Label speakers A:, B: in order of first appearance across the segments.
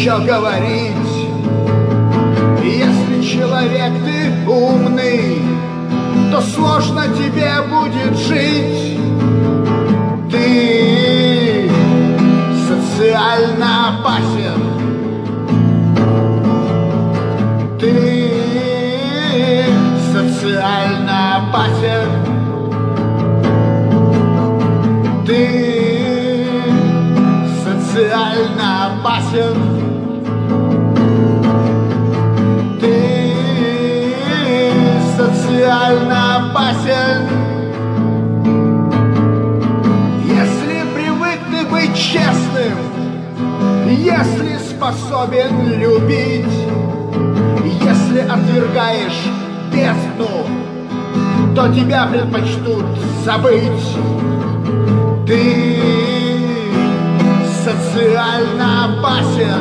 A: еще говорить? Если человек ты умный, то сложно тебе будет жить. Ты социально опасен. Ты социально опасен. Ты социально опасен. Ты социально опасен. Если привык ты быть честным, если способен любить, если отвергаешь бездну, то тебя предпочтут забыть. Ты социально опасен.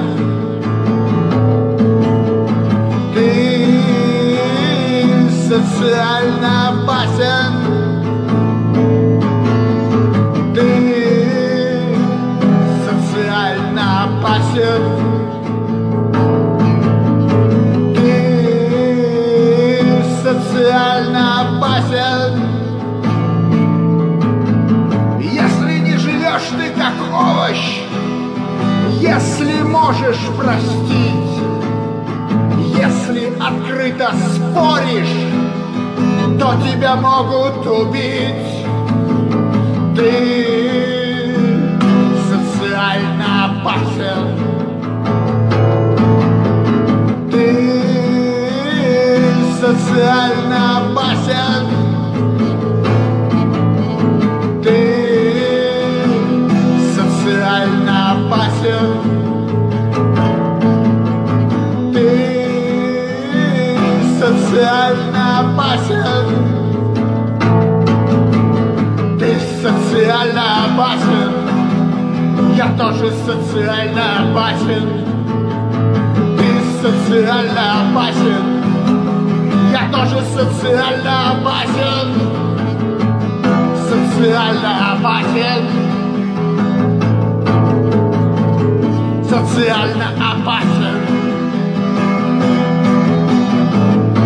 A: Ты социально опасен. Ты социально опасен. Ты социально опасен. Если не живешь ты как овощ, если можешь простить, если открыто споришь, то тебя могут убить. Ты социально опасен. Ты социально опасен. Ты социально опасен. Ты социально опасен. Ты социально опасен. Я тоже социально опасен. Ты социально опасен. Я тоже социально опасен. Социально опасен. Социально опасен.